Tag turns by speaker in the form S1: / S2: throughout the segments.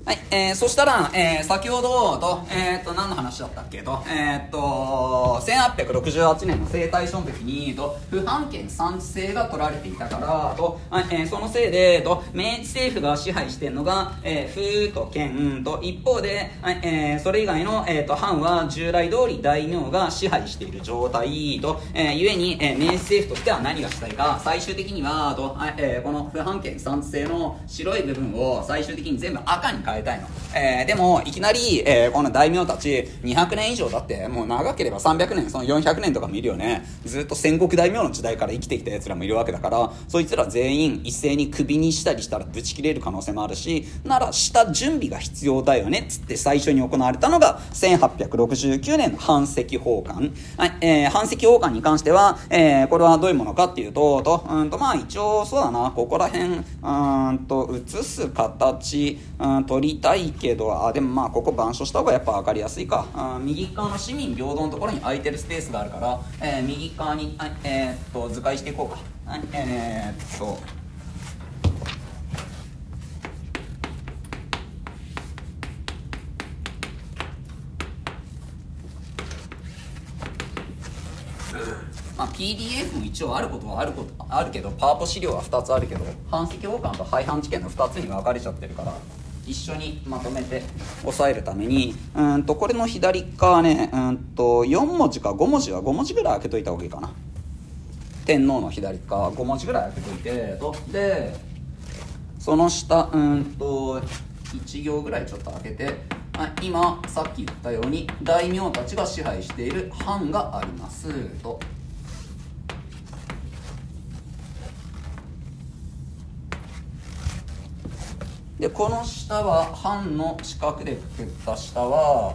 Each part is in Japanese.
S1: はい、そしたら、先ほど何の話だったっけ1868年の征大正の時に、不藩権産地制が取られていたから、そのせいで、明治政府が支配しているのが、府と県と、一方で、それ以外の、藩は従来通り大名が支配している状態と、ゆえに、明治政府としては何がしたいか、最終的には、この不藩権産地制の白い部分を最終的に全部赤に変えたいの。でもいきなり、この大名たち200年以上だって、もう長ければ300年その400年とかもいるよね。ずっと戦国大名の時代から生きてきた奴らもいるわけだから、そいつら全員一斉にクビにしたりしたらブチ切れる可能性もあるし、ならした準備が必要だよねっつって最初に行われたのが1869年の藩籍奉還。藩籍奉還に関しては、これはどういうものかっていうと、まあ一応そうだな、ここら辺写す形、取りたいけど、でもまあここ板書した方がやっぱ分かりやすいか。右側の市民平等のところに空いてるスペースがあるから、右側に、図解していこうか。PDF も一応あることはあるけど、パワポ資料は2つあるけど、藩籍奉還と廃藩置県の2つに分かれちゃってるから、一緒にまとめて押さえるために、これの左側ね、4文字か5文字は5文字ぐらい開けといた方がいいかな。天皇の左側5文字ぐらい開けといてで、その下1行ぐらいちょっと開けて、今さっき言ったように大名たちが支配している藩がありますと。でこの下は藩の四角でくくった下は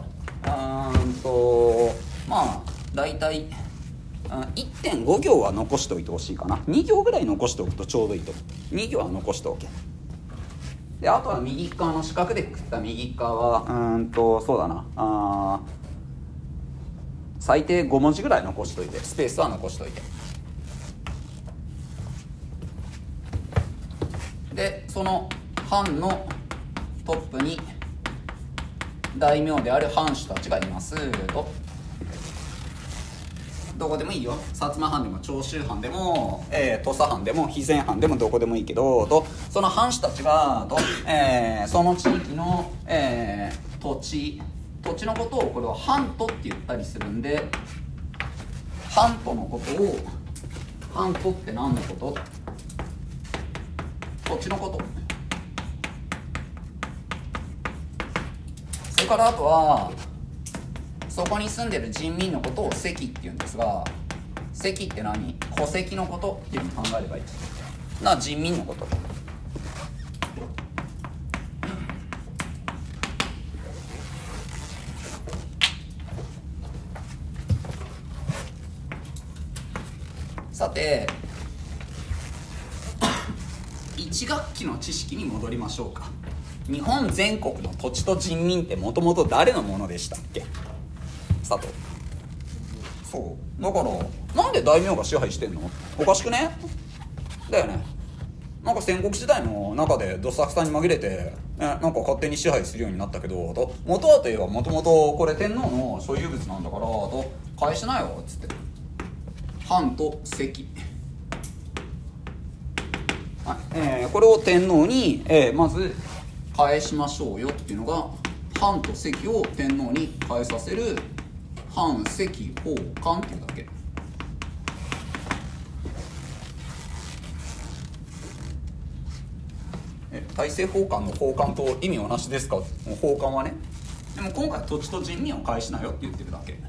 S1: まあだいたい 1.5 行は残しておいてほしいかな。2行ぐらい残しておくとちょうどいいと。2行は残しておけ。であとは右側の四角でくくった右側はそうだな、最低5文字ぐらい残しといて、スペースは残しといて、でその藩のトップに大名である藩主たちがいますと。どこでもいいよ。薩摩藩でも長州藩でも、土佐藩でも肥前藩でもどこでもいいけどその藩主たちがその地域の、土地のことをこれは藩都って言ったりするんで、藩都のことを藩都って何のこと？土地のこと。それからあとはそこに住んでる人民のことを籍って言うんですが、籍って何？戸籍のことっていうふうに考えればいいな。人民のこと。さて1学期の知識に戻りましょうか。日本全国の土地と人民ってもともと誰のものでしたっけ？佐藤。そうだからなんで大名が支配してんの？おかしくね？だよね。なんか戦国時代の中でどさくさに紛れて、なんか勝手に支配するようになったけど元はといえばもともとこれ天皇の所有物なんだから返しなよっつって、藩と籍、これを天皇に、まず返しましょうよっていうのが、藩と籍を天皇に返させる藩籍奉還っていうだけ。大政奉還の奉還と意味は同じですか？奉還はね。でも今回土地と人民を返しなよって言ってるだけ。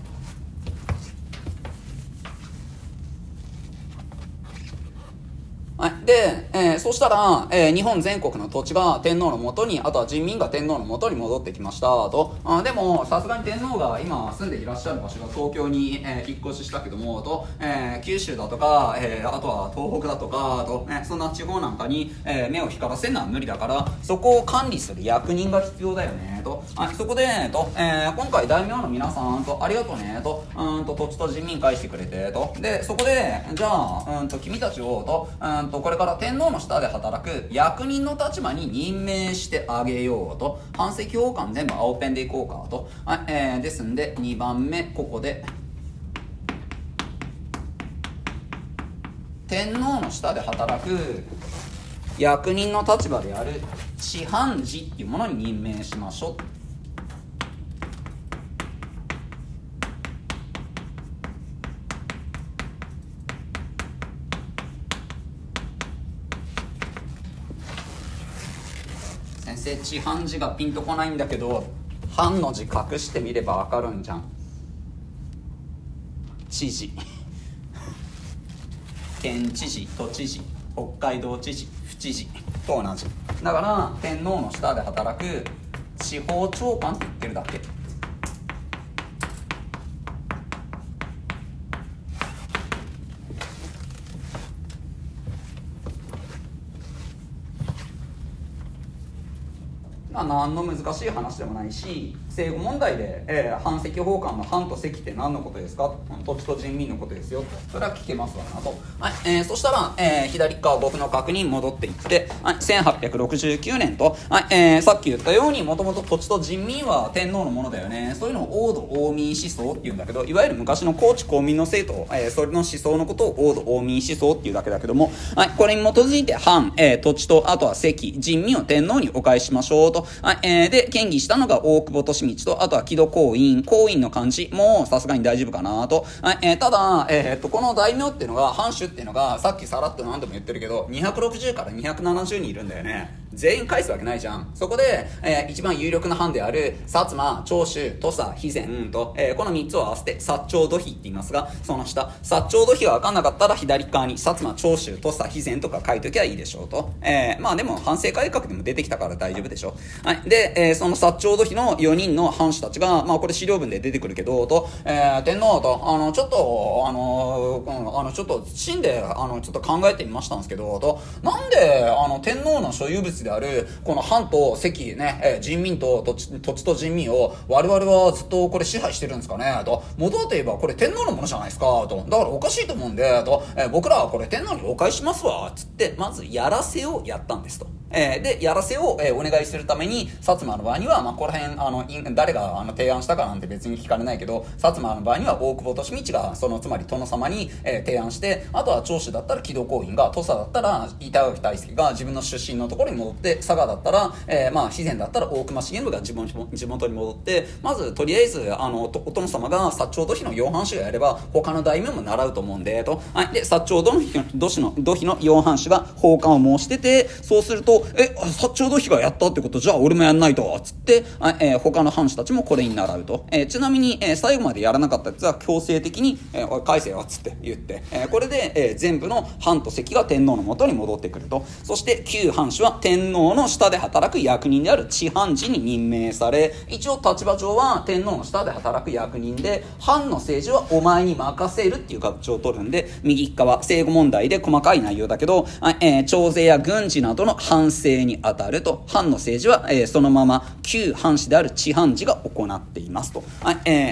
S1: で、そしたら、日本全国の土地が天皇の元に、あとは人民が天皇の元に戻ってきましたと。でもさすがに天皇が今住んでいらっしゃる場所が東京に、引っ越ししたけども九州だとか、あとは東北だとかそんな地方なんかに、目を光らせるのは無理だから、そこを管理する役人が必要だよねと。そこで今回大名の皆さんありがとうねと、土地と人民返してくれてでそこでじゃあ君たちをこれれから天皇の下で働く役人の立場に任命してあげようと。版籍奉還全部青ペンでいこうかと。ですんで2番目ここで天皇の下で働く役人の立場である知藩事っていうものに任命しましょう。先生、知藩事がピンとこないんだけど、藩の字隠してみればわかるんじゃん。知事県知事、都知事、北海道知事、府知事と同じだから、天皇の下で働く地方長官って言ってるだけ。何の難しい話でもないし、正語問題で、版籍奉還の藩と籍って何のことですか、土地と人民のことですよと、それは聞けますわなと。はい、そしたら、左側僕の確認戻っていって、はい、1869年と、はい、さっき言ったようにもともと土地と人民は天皇のものだよね。そういうのを王土王民思想っていうんだけど、いわゆる昔の高知公民の政党、それの思想のことを王土王民思想っていうだけだけども、はい、これに基づいて藩、土地とあとは籍、人民を天皇にお返ししましょうと。はい、で建議したのが大久保利通と、あとは木戸光院。光院の漢字もさすがに大丈夫かなと。はい、ただ、この大名っていうのが、藩主っていうのがさっきさらっと何度も言ってるけど260から270人いるんだよね。全員返すわけないじゃん。そこで、一番有力な藩である薩摩、長州、土佐、肥前と、この3つを合わせて薩長土肥って言いますが、その下薩長土肥が分かんなかったら左側に薩摩、長州、土佐、肥前とか書いときゃいいでしょうと。まあでも藩政改革でも出てきたから大丈夫でしょ。はい、で、その薩長土肥の4人の藩主たちが、まあこれ資料文で出てくるけどと、天皇とちょっと死んでちょっと考えてみましたんですけどと、なんで天皇の所有物であるこの藩と籍ね、人民と土地と人民を我々はずっとこれ支配してるんですかねと。元はといえばこれ天皇のものじゃないですかと。だからおかしいと思うんでと、僕らはこれ天皇にお返ししますわつってまずやらせをやったんですと。でやらせを、お願いするために薩摩の場合には、まあ、ここら辺誰が提案したかなんて別に聞かれないけど、薩摩の場合には大久保利通がつまり殿様に、提案して、あとは長州だったら木戸光院が、土佐だったら板垣退助が自分の出身のところに戻って、佐賀だったら、まあ、肥前だったら大隈重信が地元に戻って、まずとりあえずお殿様が薩長土肥の4藩主がやれば他の大名も習うと思うんでと。はい、で薩長土肥の4藩主が奉還を申してて、そうすると薩長土肥がやったってこと、じゃあ俺もやんないとつって、他の藩主たちもこれに習うと。ちなみに、最後までやらなかったやつは強制的におい返せよっつって言って、これで、全部の藩と籍が天皇の元に戻ってくると。そして旧藩主は天皇の下で働く役人である知藩事に任命され、一応立場上は天皇の下で働く役人で、藩の政治はお前に任せるっていう形を取るんで、右側正語問題で細かい内容だけど、徴税や軍事などの藩政に当たると。藩の政治は、そのまま旧藩士である知藩事が行っていますと。はい、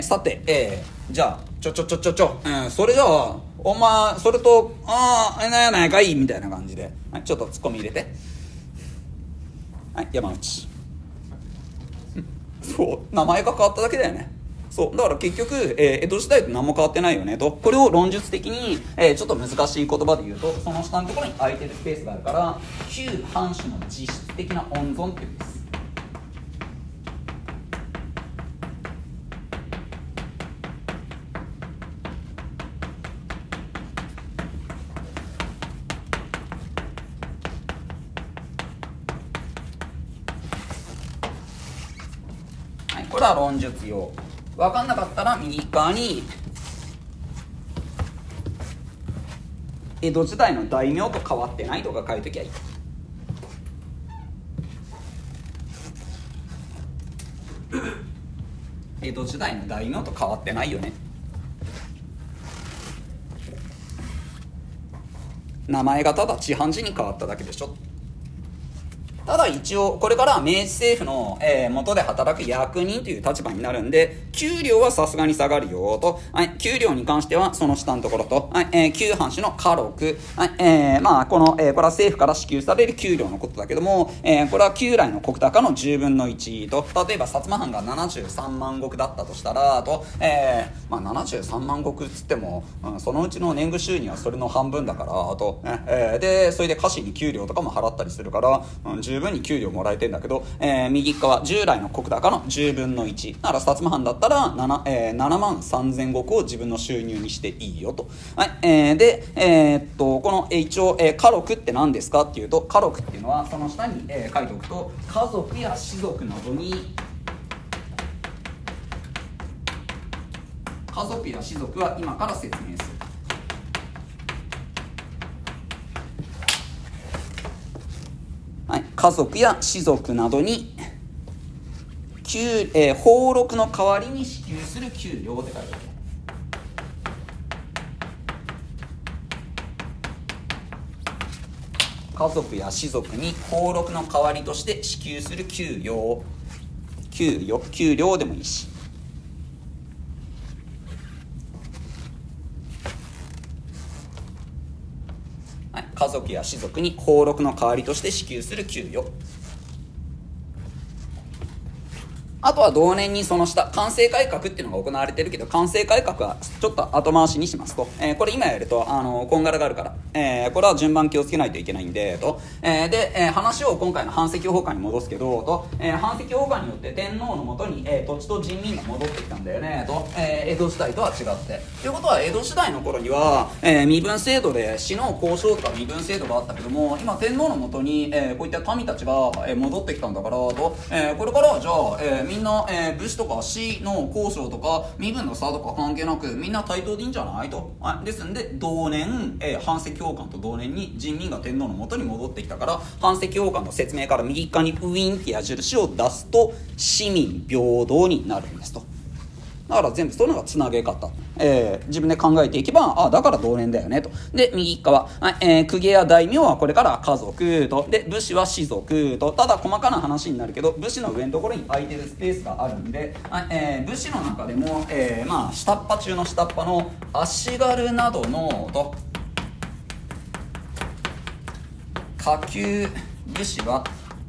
S1: さて、じゃあそれじゃあお前それとなんやないかいみたいな感じで、はい、ちょっとツッコミ入れて。はい、山内そう名前が変わっただけだよね。そうだから結局、江戸時代と何も変わってないよねと。これを論述的に、ちょっと難しい言葉で言うと、その下のところに空いてるスペースがあるから、旧藩主の実質的な温存っていうんです。はい、これは論述用。分かんなかったら右側に江戸時代の大名と変わってないとか書いときゃいい。江戸時代の大名と変わってないよね。名前がただ知藩事に変わっただけでしょ。たただ一応これから明治政府の、元で働く役人という立場になるんで、給料はさすがに下がるよと、はい、給料に関してはその下のところと、はい、旧藩士の家禄、はい、まあこれは政府から支給される給料のことだけども、これは旧来の石高の10分の1と、例えば薩摩藩が73万石だったとしたらと、まあ73万石っつっても、そのうちの年貢収入はそれの半分だからと、でそれで家臣に給料とかも払ったりするから、十分に給料もらえてんだけど、右側従来の石高の10分の1なら薩摩藩だったら 7万3000石を自分の収入にしていいよと、はい、で、この一応、家禄って何ですかっていうと、家禄っていうのはその下に、書いておくと、家族や士族などに家族や士族は今から説明する。はい、家族や士族などに俸禄の代わりに支給する給料って書いてある。家族や士族に俸禄の代わりとして支給する給料でもいいし、はい、家族や士族に俸禄の代わりとして支給する給与。あとは同年にその下、関税改革っていうのが行われてるけど、関税改革はちょっと後回しにしますと、これ今やるとこんがらがるから、これは順番気をつけないといけないんでと、で、話を今回の藩籍崩壊に戻すけどと、藩籍崩壊によって天皇のもとに、土地と人民が戻ってきたんだよねと、江戸時代とは違ってということは、江戸時代の頃には、身分制度で市の交渉とか身分制度があったけども、今天皇のもとに、こういった民たちが、戻ってきたんだからと、これからじゃあ、みんな、武士とか士の交渉とか身分の差とか関係なくみんな対等でいいんじゃないと、ですんで同年、藩籍崩壊と同年に人民が天皇の元に戻ってきたから、藩籍崩壊の説明から右側にウィンって矢印を出すと市民平等になるんですと。だから全部そういうのがつなげ方、自分で考えていけば、だから同年だよねと。で右側、公家や大名はこれから家族と、で武士は士族と。ただ細かな話になるけど、武士の上のところに空いてるスペースがあるんで、武士の中でも、まあ下っ端中の下っ端の足軽などのと下級武士は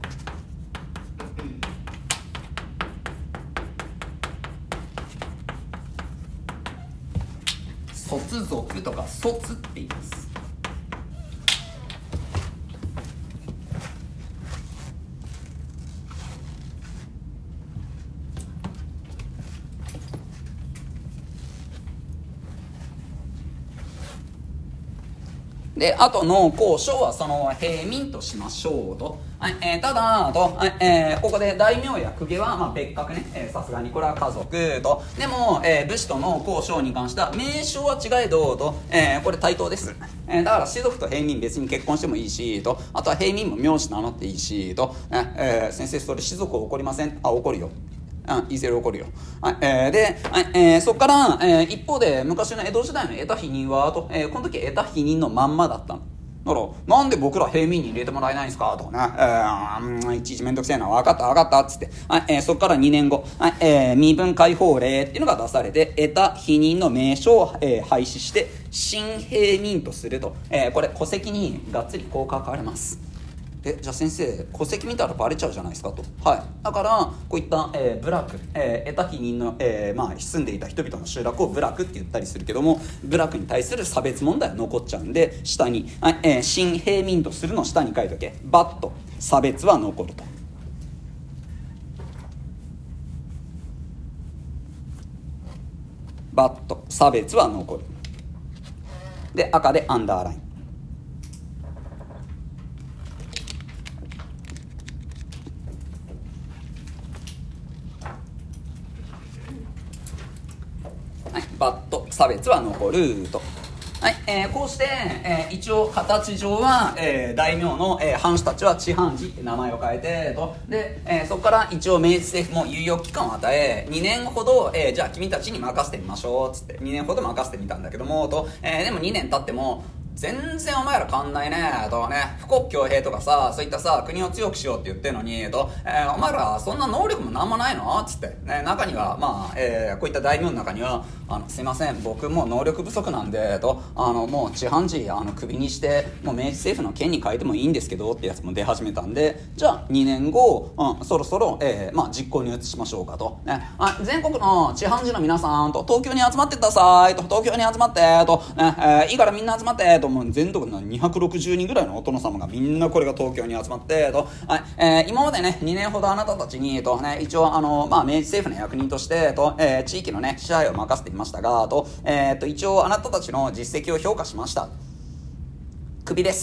S1: 卒族とか卒って言います。で、あとの交渉はその平民としましょうと。ただと、ここで大名や公家はまあ別格ね、さすがにこれは家族と。でも、武士との交渉に関しては名称は違えどと、これ対等です。だから士族と平民別に結婚してもいいしと、あとは平民も名字名乗っていいしと、先生それ士族怒りません？怒るよ。いずれ起こるよ。で、そこから、一方で昔の江戸時代の得た否認はと、この時得た否認のまんまだったの。だからなんで僕ら平民に入れてもらえないんですかとかね、いちいちめんどくせえな、分かったっつって、そこから2年後、身分解放令っていうのが出されて、得た否認の名称を、廃止して新平民とすると、これ戸籍にがっつりこう書かれます。じゃあ先生戸籍見たらバレちゃうじゃないですかと。だからこういった、部落、得た否認の、住んでいた人々の集落を部落って言ったりするけども、部落に対する差別問題は残っちゃうんで、下に、新平民とするの下に書いとけ。バッと差別は残ると。バッと差別は残る。で赤でアンダーライン。バッと差別は残ると。こうして、一応形上は、大名の、藩主たちは地藩士って名前を変えてと。で、そこから一応明治政府も猶予期間を与え2年ほど、じゃあ君たちに任せてみましょうっつって2年ほど任せてみたんだけどもと、でも2年経っても全然お前ら変わんないねとね、富国強兵とかさ、そういったさ国を強くしようって言ってるのにお前らそんな能力もなんもないのつってね、中にはこういった大名の中にはすいません僕もう能力不足なんでもう地判事クビにしてもう明治政府の権に変えてもいいんですけどってやつも出始めたんで、じゃあ2年後、そろそろ、実行に移しましょうかと、ね、全国の地判事の皆さんと東京に集まってくださいと、東京に集まってと、ねいいからみんな集まってと、もう全国の260人ぐらいのお殿様がみんなこれが東京に集まってと、今までね2年ほどあなたたちにと、ね、一応明治政府の役人としてと、地域のね支配を任せていましたがと、一応あなたたちの実績を評価しました。クビです。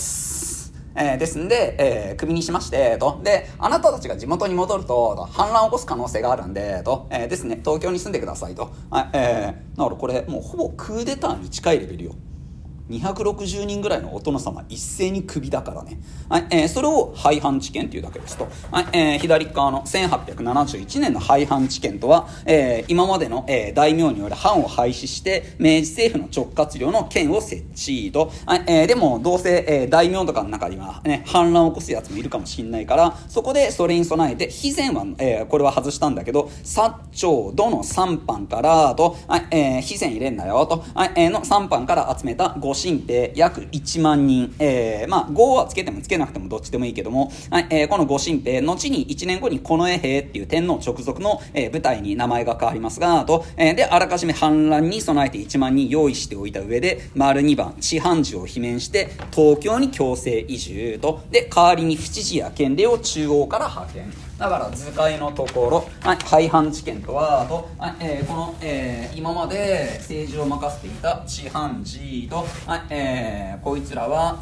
S1: ですんで、クビにしましてと、であなたたちが地元に戻ると反乱を起こす可能性があるんでと、ですね東京に住んでくださいと、だからこれもうほぼクーデターに近いレベルよ。260人ぐらいのお殿様一斉にクビだからね、それを廃藩置県というだけですと、左側の1871年の廃藩置県とは、今までの、大名による藩を廃止して明治政府の直轄領の県を設置と、でもどうせ、大名とかの中には、ね、反乱を起こすやつもいるかもしれないから、そこでそれに備えて肥前は、これは外したんだけど薩長どの3藩からと、肥前入れんなよと、の3藩から集めた御新兵約1万人、5はつけてもつけなくてもどっちでもいいけども、この御新兵後に1年後に近衛兵っていう天皇直属の、部隊に名前が変わりますがと、であらかじめ反乱に備えて1万人用意しておいた上で丸2番地判事を罷免して東京に強制移住と、で代わりに府知事や県令を中央から派遣だから図解のところ、廃藩置県とはと、この、今まで政治を任せていた地判事と、こいつらは、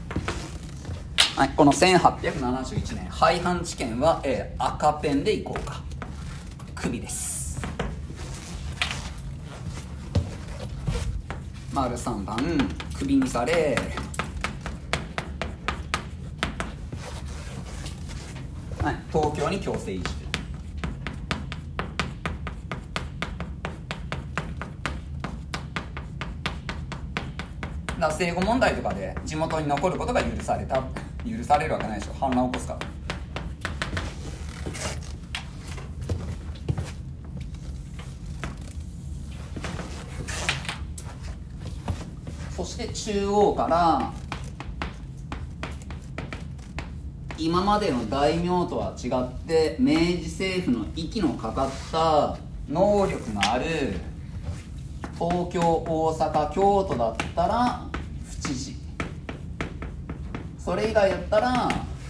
S1: この1871年廃藩置県は、赤ペンでいこうか。クビです。丸3番クビにされ、東京に強制移住。だ生後問題とかで地元に残ることが許されるわけないでしょ、反乱を起こすから。そして中央から今までの大名とは違って明治政府の息のかかった能力がある東京、大阪、京都だったら府知事、それ以外だったら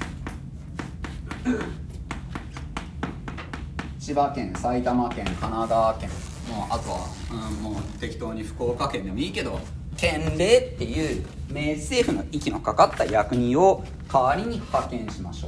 S1: 千葉県、埼玉県、神奈川県、もうあとは、もう適当に福岡県でもいいけど県令っていう明治政府の息のかかった役人を代わりに派遣しましょう。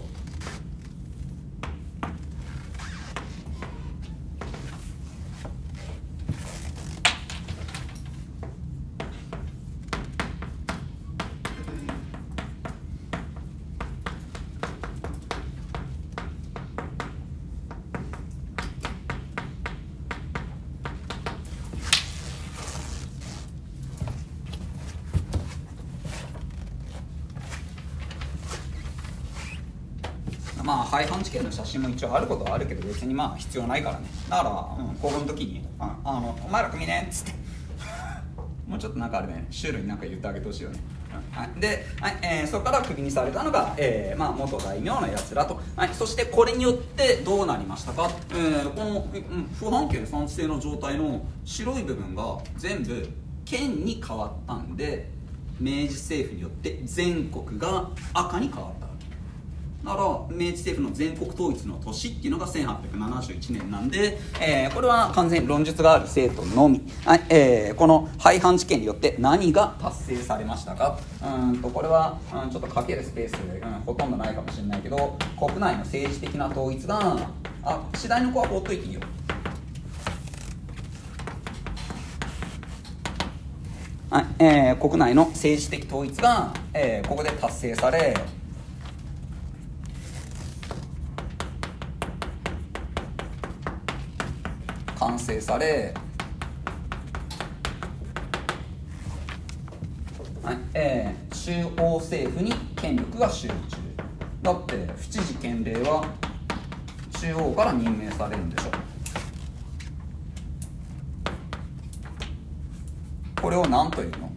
S1: 廃藩置県の写真も一応あることはあるけど別に必要ないからね。だから、高校の時にお前ら組ねっつってもうちょっとなんかあれね、シュールになんか言ってあげてほしいよね。で、そこからクビにされたのが、元大名のやつらと、そしてこれによってどうなりましたか、この不藩権産地制の状態の白い部分が全部県に変わったんで明治政府によって全国が赤に変わった。だから明治政府の全国統一の年っていうのが1871年なんで、これは完全に論述がある生徒のみ、この廃藩置県によって何が達成されましたか。これは、ちょっとかけるスペース、ほとんどないかもしれないけど、国内の政治的な統一が次第の子は放っといていいよ。国内の政治的統一が、ここで達成され、完成され、 中央政府に権力が集中。だって府知事権令は中央から任命されるんでしょ。これを何というの？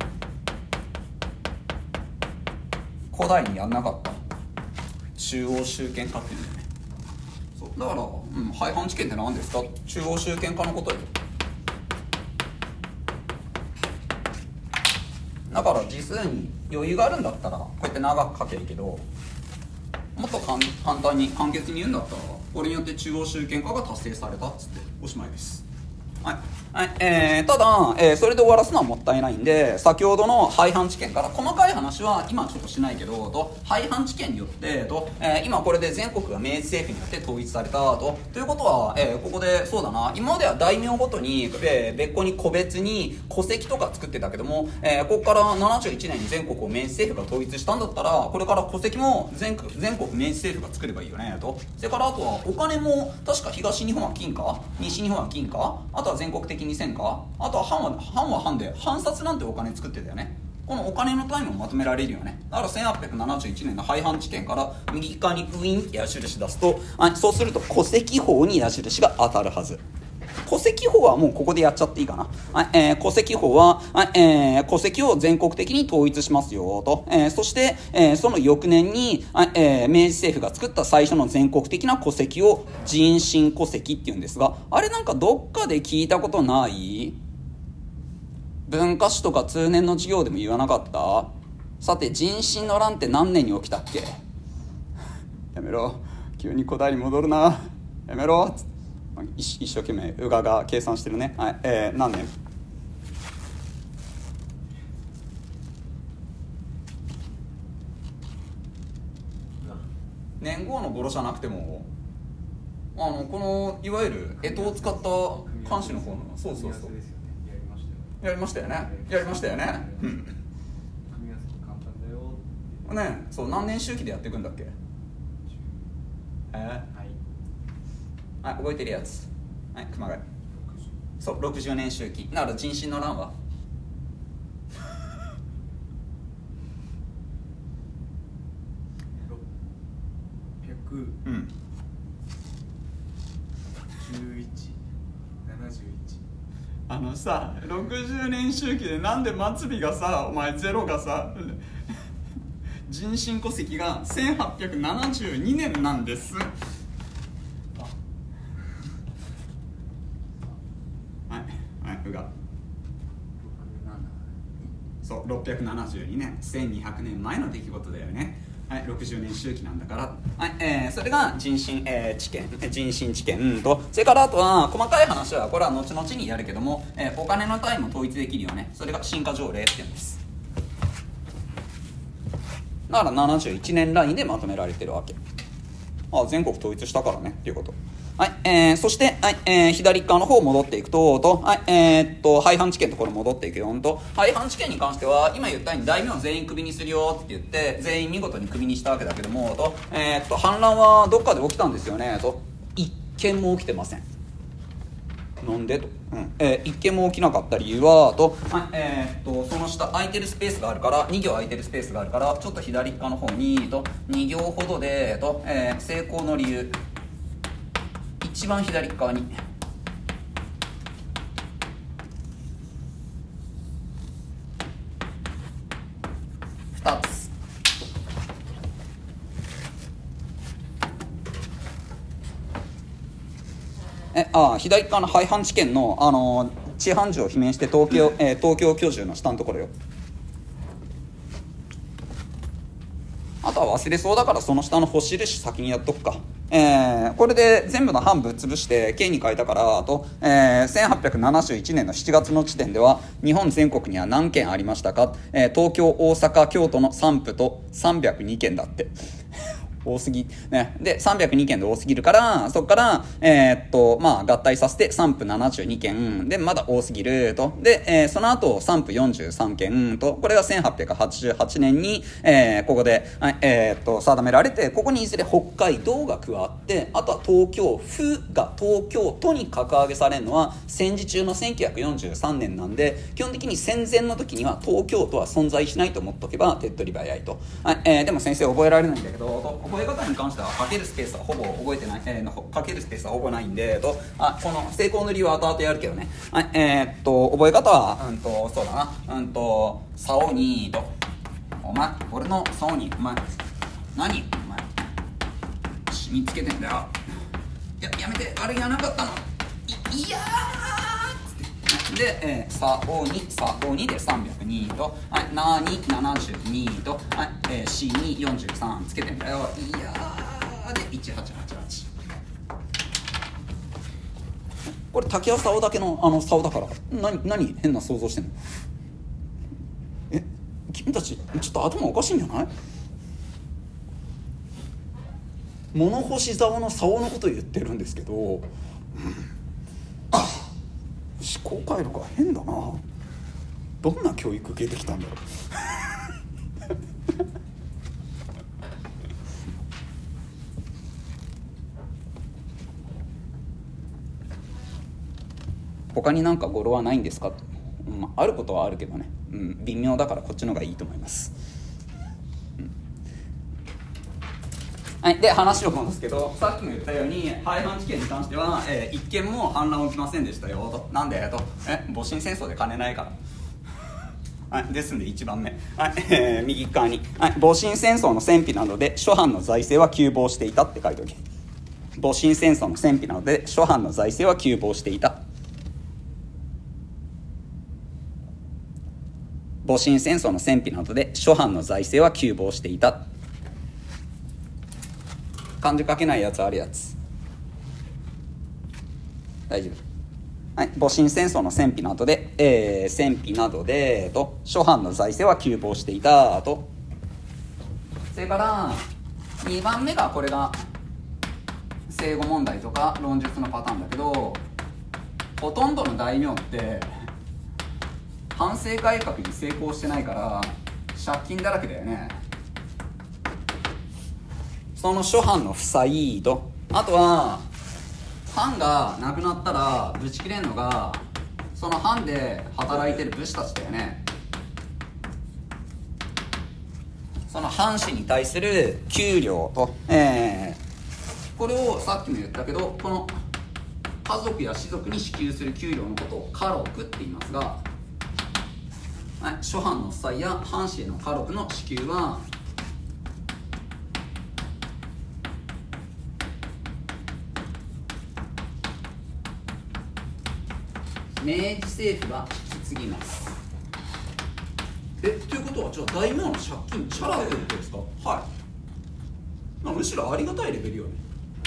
S1: 古代にやんなかった？中央集権化っていうんだよね。そうだから、廃藩置県って何ですか？中央集権化のことよ。だから実数に余裕があるんだったらこうやって長く書けるけど、もっと簡単に簡潔に言うんだったらこれによって中央集権化が達成されたっつっておしまいです。はいはい。ただ、それで終わらすのはもったいないんで、先ほどの廃藩置県から細かい話は今ちょっとしないけど、廃藩置県によって今これで全国が明治政府によって統一されたということは、ここでそうだな、今までは大名ごとに、別個に個別に戸籍とか作ってたけども、ここから71年に全国を明治政府が統一したんだったら、これから戸籍も全国明治政府が作ればいいよねと。それからあとはお金も確か東日本は金貨、西日本は銀貨、あとは全国的に線か、あとは藩は藩で藩札なんてお金作ってたよね。このお金の単位もまとめられるよね。だから1871年の廃藩置県から右側にウィンって矢印出すと、そうすると戸籍法に矢印が当たるはず。戸籍法はもうここでやっちゃっていいかな。戸籍法は、戸籍を全国的に統一しますよと。そして、その翌年に、明治政府が作った最初の全国的な戸籍を人身戸籍っていうんですが、あれなんかどっかで聞いたことない？文化史とか通年の授業でも言わなかった？さて人身の乱って何年に起きたっけ？やめろ、急に古代に戻るな、やめろ。一生懸命宇賀が計算してるね。はい、何年？年号の語呂じゃなくてもこのいわゆる干支を使った漢詩の方の、そうやりましたよね。ね、そう何年周期でやっていくんだっけ？はい、覚えてるやつ。はい、熊谷。そう、60年周期。だから人身の乱は
S2: 611、71。
S1: さ、60年周期でなんで末尾がさ、お前ゼロがさ、人身戸籍が1872年なんです。そう672年、1200年前の出来事だよね。はい、60年周期なんだから、はい。それが人身、知見と、それからあとは細かい話はこれは後々にやるけども、お金の単位も統一できるよね。それが新華条例って言うんです。だから71年ラインでまとめられてるわけ。全国統一したからねっていうこと。はい。そして、はい。左側の方戻っていくと、はい。廃藩置県のところ戻っていくよと、廃藩置県に関しては今言ったように大名全員クビにするよって言って全員見事にクビにしたわけだけども反乱はどっかで起きたんですよねと。一件も起きてません。なんでと、一件も起きなかった理由はと、はい。その下空いてるスペースがあるから、2行空いてるスペースがあるからちょっと左側の方にと2行ほどでと、成功の理由一番左側に2つ。左側の廃藩置県の地藩地を罷免して東京居住の下のところよ。あとは忘れそうだからその下の星印先にやっとくか。これで全部の藩ぶっ潰して県に変えたからあと、1871年の7月の時点では日本全国には何県ありましたか？東京、大阪、京都の3府と302県だって多すぎ、ね、で302件で多すぎるから、そこから合体させて3府72件でまだ多すぎると。で、その後3府43件と、これが1888年に、ここで、定められて、ここにいずれ北海道が加わって、あとは東京府が東京都に格上げされるのは戦時中の1943年なんで、基本的に戦前の時には東京都は存在しないと思っとけば手っ取り早いと。でも先生覚えられないんだけど、覚え方に関してはかけるスペースはほぼ覚えてない、かけるスペースはほぼないんでこの成功の理由は後々やるけどね。覚え方はそうだな、竿にと、お前俺の竿にお前何お前見つけてんだよ、やめて、あれがなかったの、いやーで、竿にで302と、なに72と、C に43つけてんだよ、いやーで1888。これ竹は竿だけの竿だから、何変な想像してんの。君たちちょっと頭おかしいんじゃない。物干し竿の竿のこと言ってるんですけど、思考回路が変だな。どんな教育受けてきたんだろう他になんか語呂はないんですか。あることはあるけどね、微妙だからこっちの方がいいと思います。はい、で話を戻すけど、さっきも言ったように廃藩置県に関しては、一件も反乱起きませんでしたよと。なんでと、戊辰戦争で金ないからはい、ですんで1番目、右側に、戊辰戦争の戦費などで諸藩の財政は急暴していたって書いておけ。戊辰戦争の戦費などで諸藩の財政は急暴していた。戊辰戦争の戦費などで諸藩の財政は急暴していた。漢字書けないやつあるやつ大丈夫。戊辰戦争の戦費などで、と諸藩の財政は急暴していたと。それから2番目がこれが正誤問題とか論述のパターンだけど、ほとんどの大名って藩政改革に成功してないから借金だらけだよね。その諸藩の負債と、あとは藩がなくなったらぶち切れんのがその藩で働いてる武士たちだよね。その藩士に対する給料と、これをさっきも言ったけど、この家族や士族に支給する給料のことを家禄って言いますが、諸藩の負債や藩士への家禄の支給は明治政府が引き継ぎます。ということはじゃあ大名の借金チャラってことですか。はい、むしろありがたいレベルよね。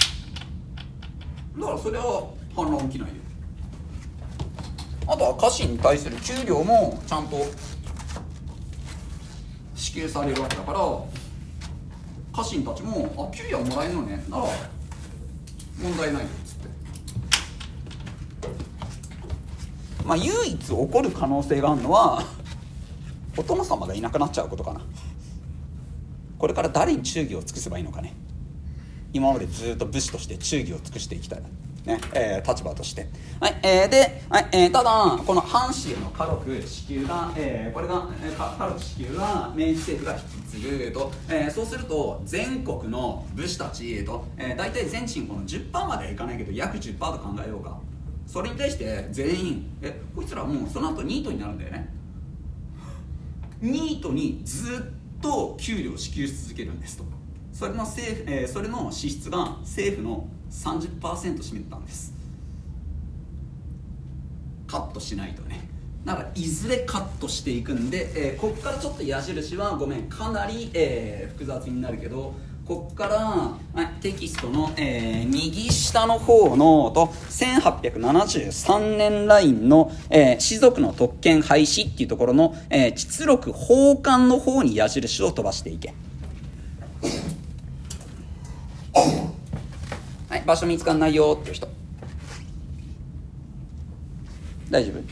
S1: だからそれは反乱起きないよ。あとは家臣に対する給料もちゃんと支給されるわけだから、家臣たちも給料もらえるのねなら問題ないよっつって。唯一起こる可能性があるのはお殿様がいなくなっちゃうことかな。これから誰に忠義を尽くせばいいのかね。今までずっと武士として忠義を尽くしていきたいね、立場として、ただこの藩士への家禄支給が、これが家禄支給が明治政府が引き継ぐと、そうすると全国の武士たちと、大体全人口の 10% まではいかないけど約 10% と考えようか。それに対して全員こいつらもうその後ニートになるんだよね。ニートにずっと給料を支給し続けるんですと。それの支出が政府の 30% 占めてたんです。カットしないとね。だからいずれカットしていくんで、ここからちょっと矢印はごめんかなり、複雑になるけど、ここから、テキストの、右下の方のと1873年ラインの、士族の特権廃止っていうところの、秩録奉還の方に矢印を飛ばしていけ。 場所見つかんないよっていう人、大丈夫？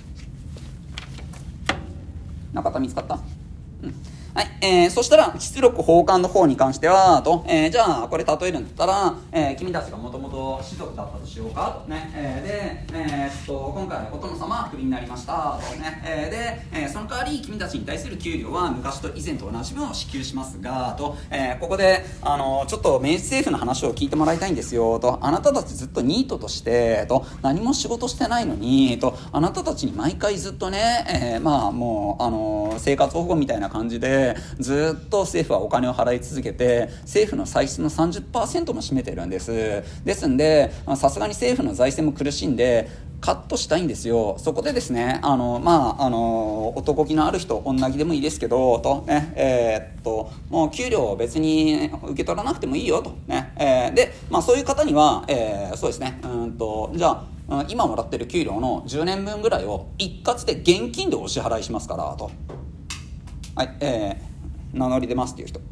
S1: 中田見つかった？はい、そしたら出力奉還の方に関してはじゃあこれ例えるんだったら、君たちがもともと士族だったとしようかとね、で、今回お殿様はクビになりましたとね、で、その代わり君たちに対する給料は昔と以前と同じ分を支給しますがここでちょっと明治政府の話を聞いてもらいたいんですよあなたたちずっとニートとして何も仕事してないのにあなたたちに毎回ずっとね、もう生活保護みたいな感じでずっと政府はお金を払い続けて政府の歳出の 30% も占めてるんですんでさすがに政府の財政も苦しんでカットしたいんですよ。そこでですね男気のある人女気でもいいですけどもう給料を別に受け取らなくてもいいよとで、そういう方には、そうですねじゃあ今もらってる給料の10年分ぐらいを一括で現金でお支払いしますからはい、名乗り出ますっていう人、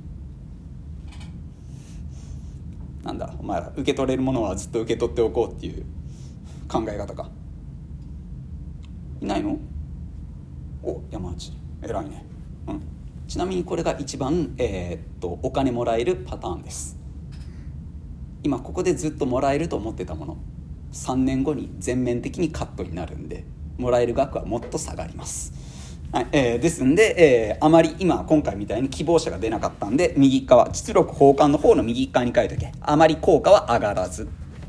S1: なんだお前ら受け取れるものはずっと受け取っておこうっていう考え方か。いないの？お、山内偉いね、ちなみにこれが一番、お金もらえるパターンです。今ここでずっともらえると思ってたもの3年後に全面的にカットになるんでもらえる額はもっと下がります。はいですんで、あまり今回みたいに希望者が出なかったんで右側出力奉還の方の右側に書いとけ。あまり効果は上がらず、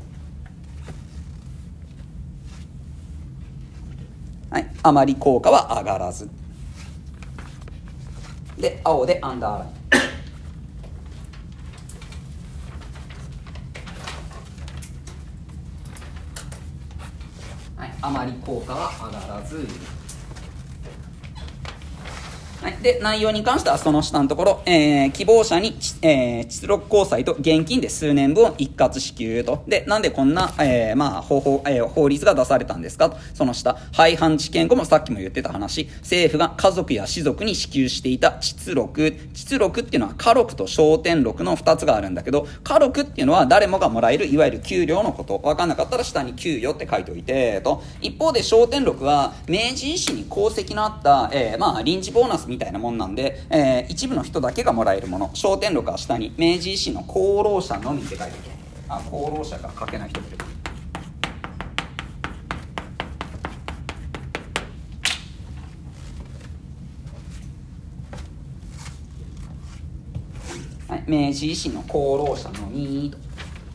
S1: はい、あまり効果は上がらずで青でアンダーラインあまり効果は上がらず、はい、で内容に関してはその下のところ、希望者に、出力交際と現金で数年分を一括支給と。でなんでこんな、法律が出されたんですかと。その下廃藩置県後もさっきも言ってた話、政府が家族や士族に支給していた出力っていうのは家禄と小天禄の2つがあるんだけど、家禄っていうのは誰もがもらえるいわゆる給料のこと。分かんなかったら下に給与って書いておいて一方で小天禄は明治維新に功績のあった、臨時ボーナスみたいなもんなんで、一部の人だけがもらえるもの。小天禄は下に明治維新の功労者のみって書いておけ。功労者が書けない人もいる。はい、明治維新の功労者のみと。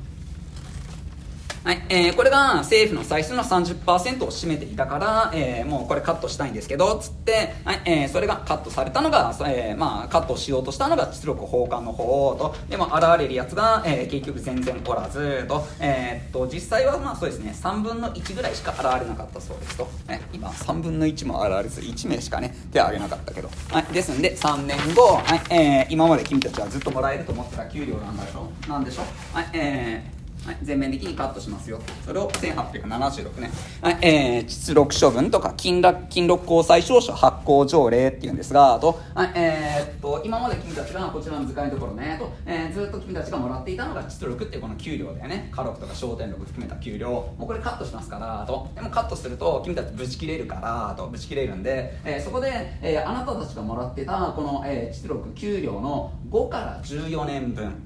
S1: はい、これが政府の歳出の 30% を占めていたから、もうこれカットしたいんですけどつって、はいそれがカットされたのが、カットしようとしたのが出力奉還の方と。でも現れるやつが、結局全然おらず実際はそうですね3分の1ぐらいしか現れなかったそうですと、今3分の1も現れず1名しかね手を挙げなかったけど、ですんで3年後、今まで君たちはずっともらえると思ったら給料なんでしょ、全面的にカットしますよ。それを1876年、出力処分とか金録交際証書発行条例っていうんですが今まで君たちがこちらの図解のところねずっと君たちがもらっていたのが出力っていうこの給料だよね。家禄とか小天禄含めた給料もうこれカットしますからでもカットすると君たちブチ切れるからブチ切れるんで、そこで、あなたたちがもらってたこの、出力給料の5から14年分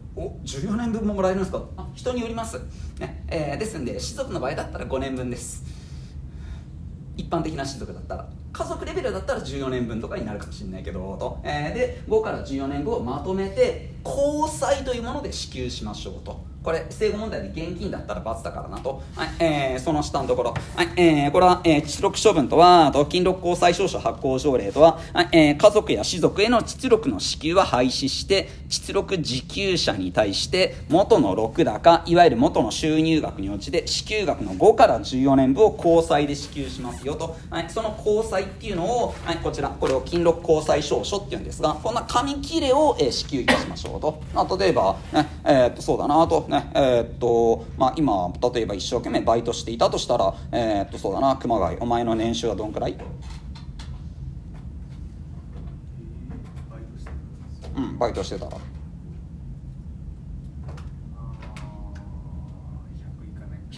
S1: 14年分ももらえるんですか。人によります、ですんで士族の場合だったら5年分です。一般的な士族だったら家族レベルだったら14年分とかになるかもしれないけどで5から14年分をまとめて交際というもので支給しましょうと。これ正誤問題で現金だったら罰だからなと、その下のところ、これは、出力処分とは金録交際証書発行条例とは、家族や士族への出力の支給は廃止して出力受給者に対して元の禄高いわゆる元の収入額に応じて支給額の5から14年分を交際で支給しますよと、その交際っていうのを、これを金録交際証書っていうんですがこんな紙切れを、支給いたしましょうと。例えば、そうだなと今例えば一生懸命バイトしていたとしたらそうだな熊谷お前の年収はどんくらい？バイトしてたら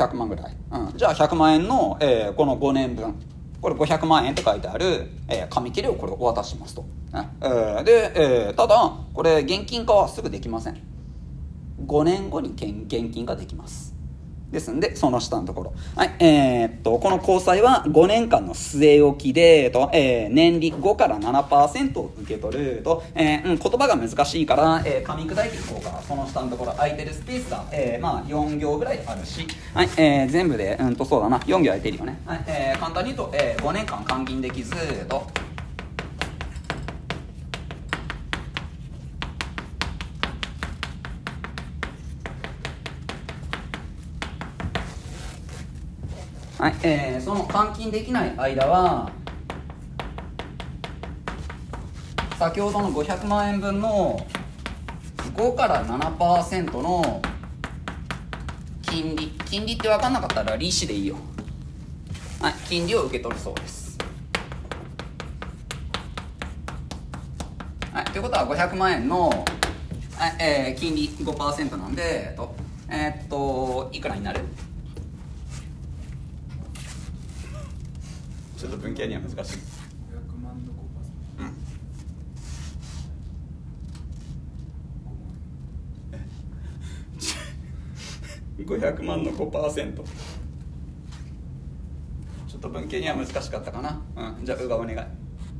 S1: 100万ぐらい、じゃあ100万円の、この5年分これ500万円って書いてある、紙切れをこれお渡ししますと、で、ただこれ現金化はすぐできません。5年後に現金化できます。ですんでその下のところ、はい、この公債は5年間の据え置きで、年利5から 7% を受け取ると、言葉が難しいから、噛み砕いていこうか。その下のところ空いてるスペースが、4行ぐらいあるし、はい、全部でそうだな4行空いてるよね、はい、簡単に言うと、5年間換金できずとはい、その換金できない間は先ほどの500万円分の5から 7% の金利って分かんなかったら利子でいいよ、はい、金利を受け取るそうです、はい、ということは500万円の、はい金利 5% なんでいくらになる？ちょっと文系には難しい。500万の 5%、500万の 5%、 ちょっと文系には難しかったかな、じゃあうがお願い。500万の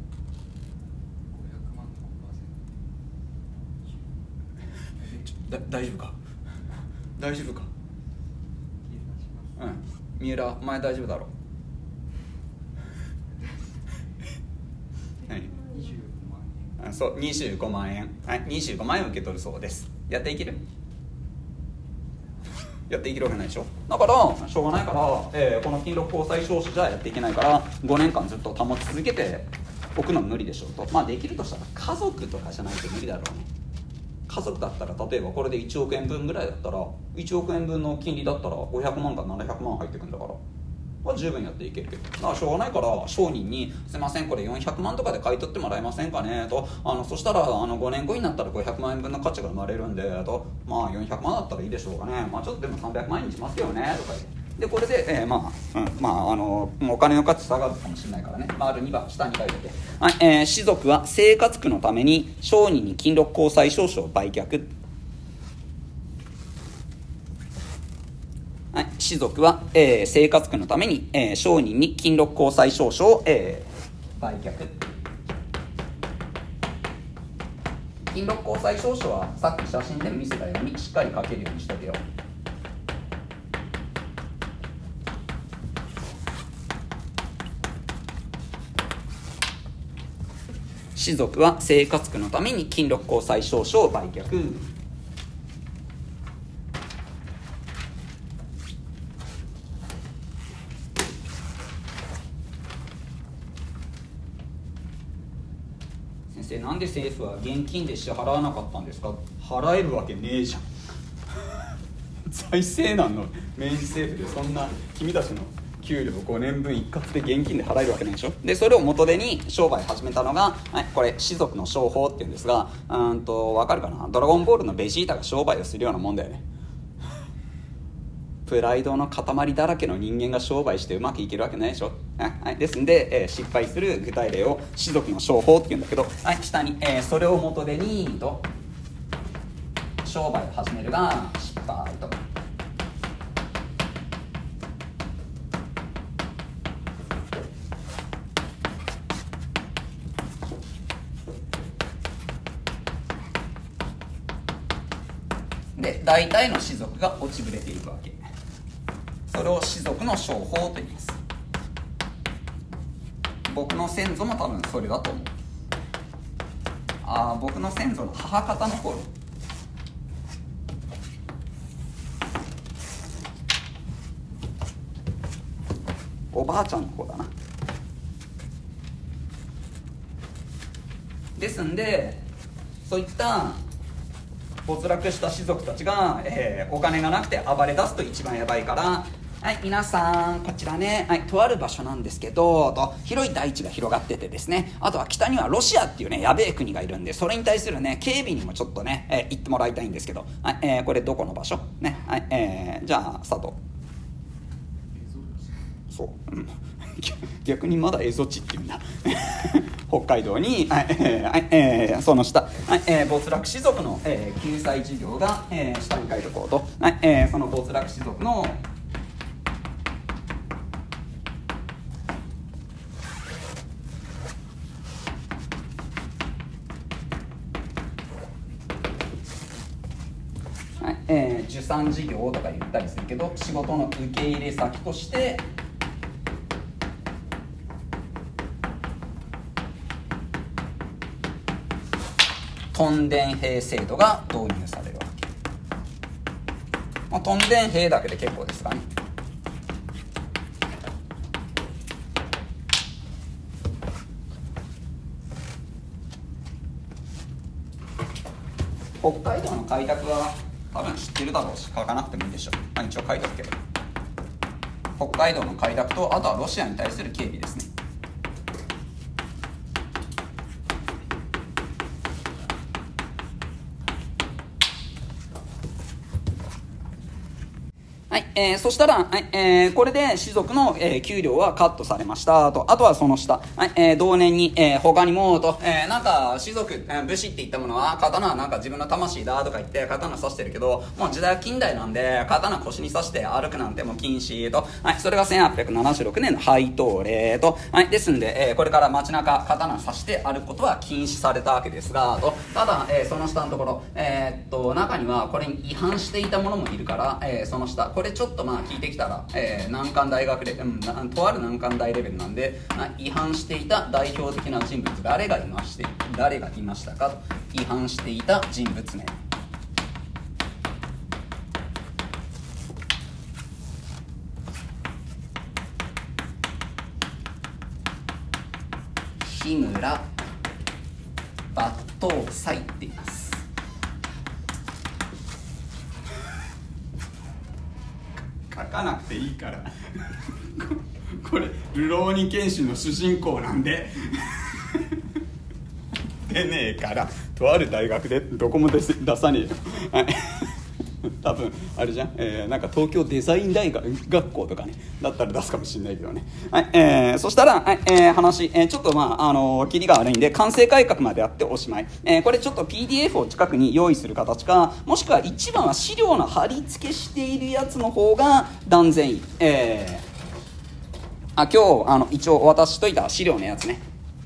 S1: 5%、 大丈夫か三浦お前大丈夫だろう。そう25万円、はい、25万円を受け取るそうです。やっていけるわけないでしょ。だからしょうがないから、この金録交際証書じゃやっていけないから5年間ずっと保ち続けておくの無理でしょうと。できるとしたら家族とかじゃないと無理だろうね。家族だったら例えばこれで1億円分ぐらいだったら1億円分の金利だったら500万から700万入ってくるんだから十分やっていけるけど、だからしょうがないから商人に「すいませんこれ400万とかで買い取ってもらえませんかね」とそしたら5年後になったら500万円分の価値が生まれるんでと400万だったらいいでしょうかね、ちょっとでも300万円にしますよねとか言ってでこれで、お金の価値下がるかもしれないからね、2番下に書いてて、はい士族は生活苦のために商人に金録交際証書を売却。はい、士族は、生活苦のために、商人に金録交際証書を、売却。金録交際証書はさっき写真で見せたようにしっかり書けるようにしとけよ。士族は生活苦のために金録交際証書を売却。なんで政府は現金で支払わなかったんですか？払えるわけねえじゃん財政難の明治政府でそんな君たちの給料5年分一括で現金で払えるわけないでしょ。でそれを元手に商売始めたのが、これ士族の商法っていうんですが、わかるかな？ドラゴンボールのベジータが商売をするようなもんだよね。プライドの塊だらけの人間が商売してうまくいけるわけないでしょ。ですんで、失敗する具体例を士族の商法っていうんだけど、下に、それを元手にと商売を始めるが失敗と。で大体の士族が落ちぶれていくわけ。それを士族の商法と言います。僕の先祖も多分それだと思う。僕の先祖の母方の頃、おばあちゃんの方だな。ですんでそういった没落した士族たちが、お金がなくて暴れ出すと一番やばいから、皆さんこちらね、とある場所なんですけどと広い大地が広がっててですね、あとは北にはロシアっていうねやべえ国がいるんで、それに対するね警備にもちょっとね、行ってもらいたいんですけど、これどこの場所ね、じゃあ佐藤そう、逆にまだ蝦夷地っていうんだ北海道に、その下、没落士族の、救済事業が、下に書いておこうと、その没落士族の受産事業とか言ったりするけど、仕事の受け入れ先としてトンデン兵制度が導入されるわけ、トンデン兵だけで結構ですがね。北海道の開拓は多分知ってるだろうし、書かなくてもいいでしょう。一応書いておくけど、北海道の開拓と、あとはロシアに対する警備ですね。そしたら、これで士族の、給料はカットされましたと。あとはその下、同年に、他にもと、なんか士族、武士って言ったものは刀はなんか自分の魂だとか言って刀刺してるけど、もう時代は近代なんで刀腰に刺して歩くなんてもう禁止と、それが1876年の配当令と、ですんで、これから街中刀刺して歩くことは禁止されたわけですがと。ただ、その下のところ、中にはこれに違反していたものもいるから、その下これちょっと聞いてきたら、難関大学で、とある難関大レベルなんで、違反していた代表的な人物誰がいましたかと。違反していた人物名、日村抜刀斎って言います。
S2: 書かなくていいからこれ流浪人剣心の主人公なんで出ねえから、とある大学でどこも出さねえよ多分あれじゃん、なんか東京デザイン大学校とかねだったら出すかもしれないけどね。そしたら、話、ちょっとキリが悪いんで完成改革までやっておしまい。これちょっと PDF を近くに用意する形か、もしくは一番は資料の貼り付けしているやつの方が断然いい。今日一応お渡ししといた資料のやつね。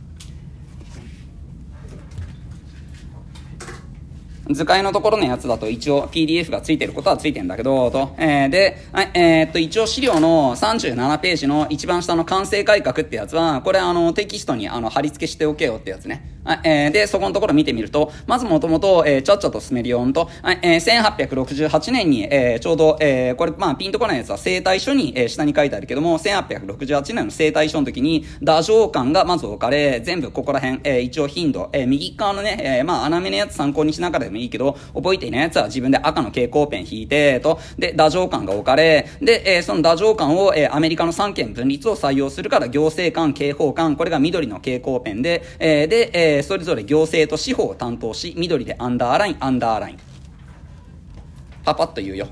S2: 図解のところのやつだと一応 PDF がついてることはついてるんだけどと、で、一応資料の37ページの一番下の完成改革ってやつは、これテキストに貼り付けしておけよってやつね。でそこのところ見てみると、まずもともとちゃっちゃと進めるよんと、1868年に、ちょうど、これピンとこないやつは生体書に、下に書いてあるけども、1868年の生体書の時に打上巻がまず置かれ、全部ここら辺、一応頻度、右側のね、穴目のやつ参考にしながらでもいいけど、覚えていないやつは自分で赤の蛍光ペン引いてと、で打上巻が置かれ、で、その打上巻を、アメリカの三権分立を採用するから行政官、刑法官、これが緑の蛍光ペンで、それぞれ行政と司法を担当し、緑でアンダーラインパパッと言うよ。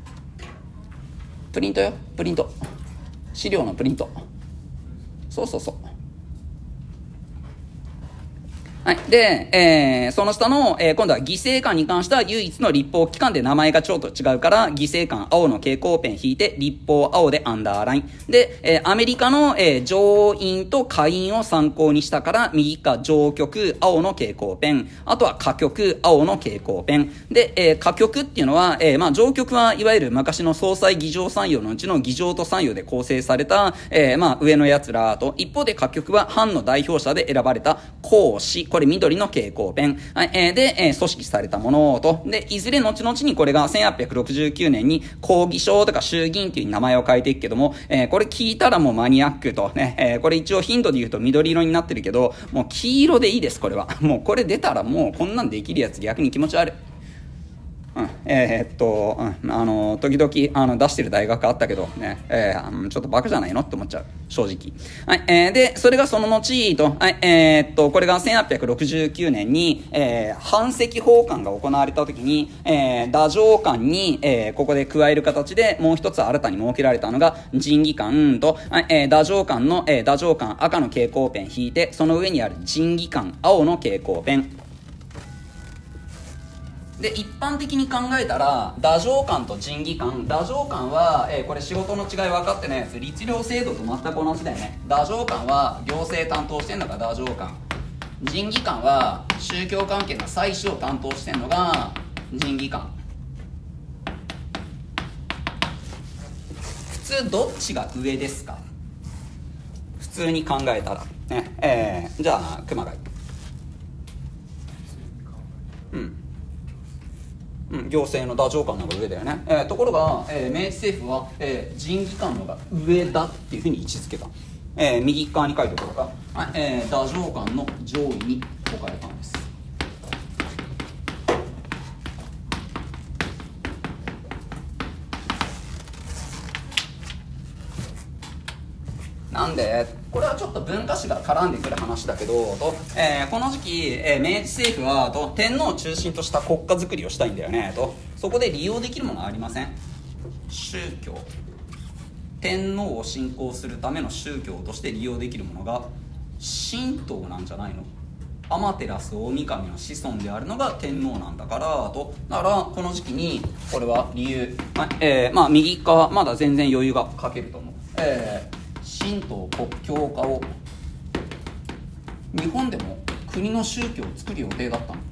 S2: プリントよ、プリント、資料のプリント、そうはい。で、その下の、今度は犠牲官に関しては唯一の立法機関で名前がちょっと違うから、犠牲官青の蛍光ペン引いて、立法青でアンダーライン。で、アメリカの、上院と下院を参考にしたから、右か上局青の蛍光ペン。あとは下局青の蛍光ペン。で、下局っていうのは、上局はいわゆる昔の総裁議場参与のうちの議場と参与で構成された、上のやつらと、一方で下局は藩の代表者で選ばれた公使。これ緑の蛍光ペン、で、組織されたものと、でいずれ後々にこれが1869年に公議所とか衆議院という名前を変えていくけども、これ聞いたらもうマニアックとね、これ一応頻度で言うと緑色になってるけど、もう黄色でいいです。これはもうこれ出たらもうこんなんできるやつ逆に気持ち悪い。 時々出してる大学あったけどね、ちょっとバカじゃないのって思っちゃう、正直。はい、で、それがその後と、はい、これが1869年に、版籍奉還が行われた時に、太政官に、ここで加える形でもう一つ新たに設けられたのが仁義官と、はい、太政官の、太政官赤の蛍光ペン引いて、その上にある仁義官青の蛍光ペンで、一般的に考えたら太政官と仁義官、太政官は、これ仕事の違い分かってないやつ、律令制度と全く同じだよね。太政官は行政担当してんのが太政官、仁義官は宗教関係の祭祀を担当してんのが仁義官。普通どっちが上ですか？普通に考えたらね、じゃあ熊谷。行政の太政官の方が上だよね。ところが、明治政府は、仁義官の方が上だっていうふうに位置づけた。右側に書いておこうか。太政官の上位に置かれたんです。なんでこれはちょっと文化史が絡んでくる話だけどと、この時期、明治政府はと天皇を中心とした国家づくりをしたいんだよねと。そこで利用できるものはありません？宗教、天皇を信仰するための宗教として利用できるものが神道なんじゃないの？天照大神の子孫であるのが天皇なんだからと。だからこの時期にこれは理由、右側まだ全然余裕が書けると思う。神道国教化を日本でも国の宗教を作る予定だったの。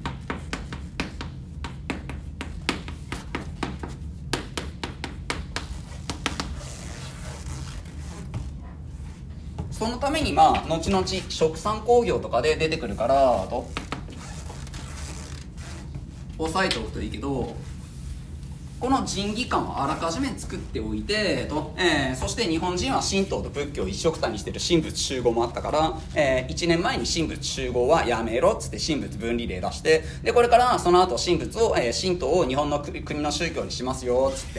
S2: そのために後々殖産興業とかで出てくるからと押さえておくといいけど、この仁義観をあらかじめ作っておいてと、そして日本人は神道と仏教を一緒くたにしてる神仏集合もあったから、1年前に神仏集合はやめろっつって神仏分離令出して、でこれからその後神仏を、神道を日本の国の宗教にしますよっつって、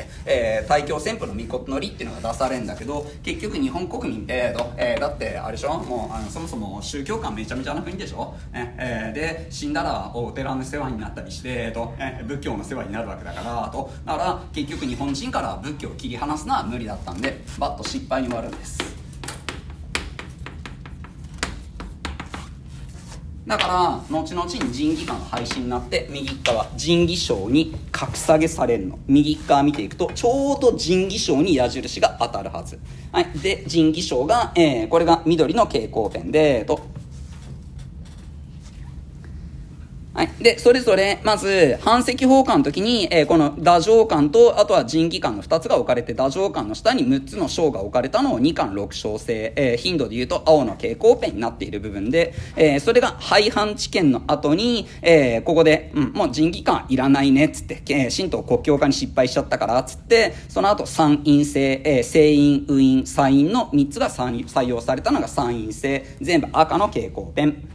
S2: 大教旋風の御事の理っていうのが出されるんだけど、結局日本国民ってだってあれでしょ、もうそもそも宗教観めちゃめちゃな国でしょ、で死んだらお寺の世話になったりして仏教の世話になるわけだからと。だから結局日本人から仏教を切り離すのは無理だったんでバッと失敗に終わるんです。だから後々に仁義観の廃止になって右側仁義章に格下げされるの。右側見ていくとちょうど仁義章に矢印が当たるはず、はい、で仁義章が、これが緑の蛍光ペンでと、はい、でそれぞれまず版籍奉還の時に、この太政官とあとは仁義官の2つが置かれて、太政官の下に6つの章が置かれたのを2巻6章制、頻度でいうと青の蛍光ペンになっている部分で、それが廃藩置県の後に、ここで、もう仁義官いらないねっつって、神道国教化に失敗しちゃったからっつって、その後参院制、正院右院左院の3つが採用されたのが参院制、全部赤の蛍光ペン。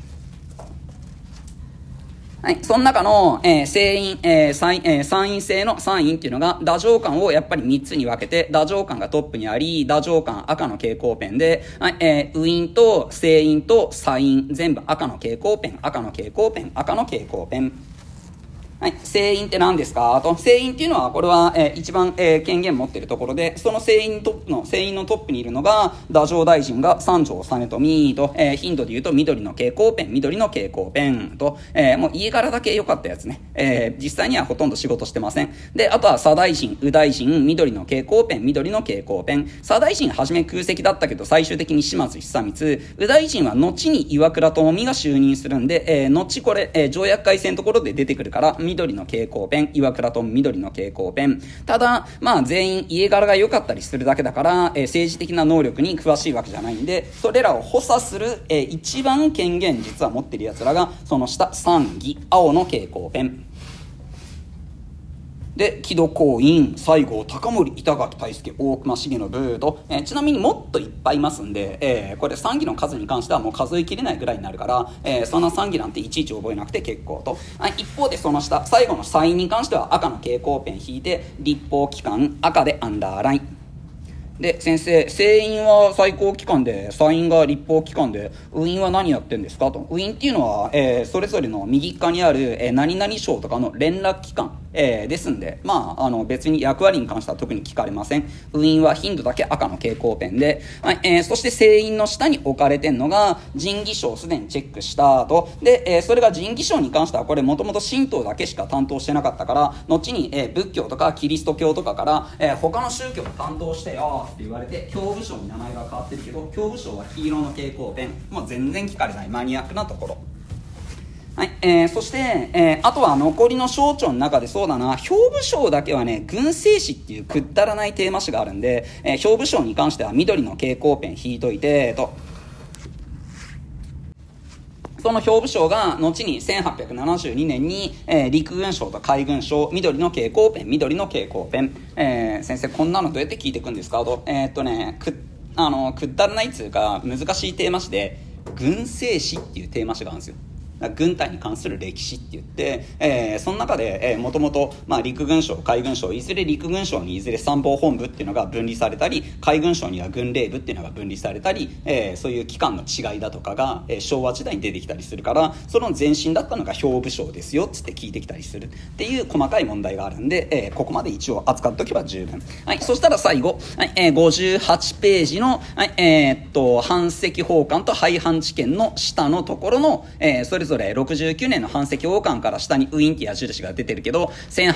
S2: はい、その中の、正院、参院制の参院っていうのが太政官をやっぱり3つに分けて、太政官がトップにあり、太政官赤の蛍光ペンで、はい、右院と正院と左院全部赤の蛍光ペン、赤の蛍光ペン、赤の蛍光ペン。はい、正院って何ですかと。正院っていうのはこれは、一番、権限持っているところで、その正院のトップにいるのが太政大臣が三条実富と、頻度で言うと緑の蛍光ペン、緑の蛍光ペンと、もう家柄だけ良かったやつね、実際にはほとんど仕事してません。であとは左大臣、右大臣、緑の蛍光ペン、緑の蛍光ペン。左大臣はじめ空席だったけど最終的に島津久光、右大臣は後に岩倉具視が就任するんで、後これ、条約改正のところで出てくるから緑の蛍光ペン、岩倉具緑の蛍光ペン。ただ全員家柄が良かったりするだけだから、政治的な能力に詳しいわけじゃないんで、それらを補佐する、一番権限実は持ってるやつらがその下参議青の蛍光ペン。 で木戸光院、西郷隆盛、板垣退助、大隈重信と、ちなみにもっといっぱいいますんで、これ参議の数に関してはもう数えきれないぐらいになるから、そんな参議なんていちいち覚えなくて結構と、一方でその下最後のサインに関しては赤の蛍光ペン引いて立法機関赤でアンダーラインで、先生、正院は最高機関で、左院が立法機関で、右院は何やってんですかと。右院っていうのは、それぞれの右側にある、何々省とかの連絡機関、ですんで、別に役割に関しては特に聞かれません。右院は頻度だけ赤の蛍光ペンで、そして正院の下に置かれてんのが、神義省をすでにチェックした後、で、それが神義省に関しては、これもともと神道だけしか担当してなかったから、後に、仏教とかキリスト教とかから、他の宗教を担当してよって言われて、教部省に名前が変わってるけど、教部省は黄色の蛍光ペン、もう全然聞かれないマニアックなところ。はい、そして、あとは残りの省庁の中でそうだな、兵部省だけはね、軍政史っていうくったらないテーマ誌があるんで、兵部省に関しては緑の蛍光ペン引いといて、その兵部省が後に1872年に、陸軍省と海軍省、緑の蛍光ペン、緑の蛍光ペン、先生こんなのどうやって聞いていくんですかと、くったらないっつうか難しいテーマ誌で軍政史っていうテーマ誌があるんですよ。軍隊に関する歴史って言って、その中でもともと陸軍省海軍省いずれ陸軍省にいずれ参謀本部っていうのが分離されたり海軍省には軍令部っていうのが分離されたり、そういう機関の違いだとかが、昭和時代に出てきたりするからその前身だったのが兵部省ですよっつって聞いてきたりするっていう細かい問題があるんで、ここまで一応扱っておけば十分。はい、そしたら最後、58ページの、版籍奉還と廃藩置県の下のところの、それぞれ69年の版籍奉還から下にウィンって矢印が出てるけど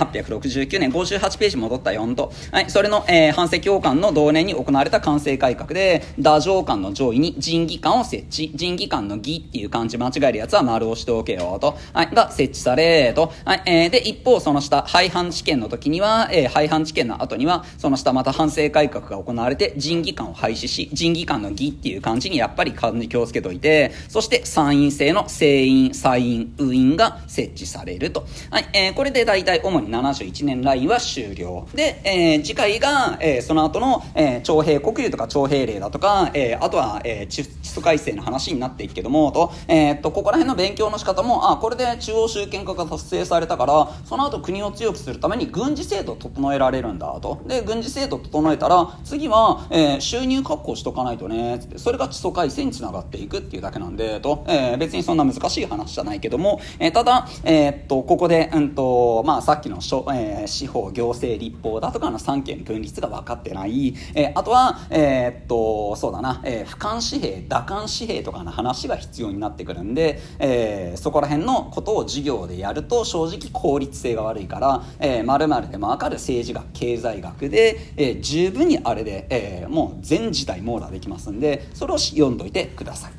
S2: 1869年58ページ戻った4と、はい、それの、版籍奉還の同年に行われた関西改革で太政官の上位に神義官を設置、神義官の義っていう漢字間違えるやつは丸をしておけよと、はい、が設置されと、はい、で一方その下廃藩置県の時には、廃藩置県の後にはその下また版籍改革が行われて神義官を廃止し神義官の義っていう漢字にやっぱり漢字気をつけといて、そして参院制の正院左院右院が設置されると、はい、これで大体主に71年ラインは終了で、次回が、その後の、徴兵国有とか徴兵令だとか、あとは、地租改正の話になっていくけどもと、ここら辺の勉強の仕方もこれで中央集権化が達成されたからその後国を強くするために軍事制度を整えられるんだと。で軍事制度を整えたら次は、収入確保しとかないとねつって、それが地租改正につながっていくっていうだけなんでと、別にそんな難しい話じゃないけども、ただ、ここで、さっきの司法行政立法だとかの三権分立が分かってない、あとは、そうだな、俯瞰紙幣打艦紙幣とかの話が必要になってくるんで、そこら辺のことを授業でやると正直効率性が悪いから、〇〇でも分かる政治学経済学で、十分にあれで、もう全時代網羅できますんでそれを読んどいてください。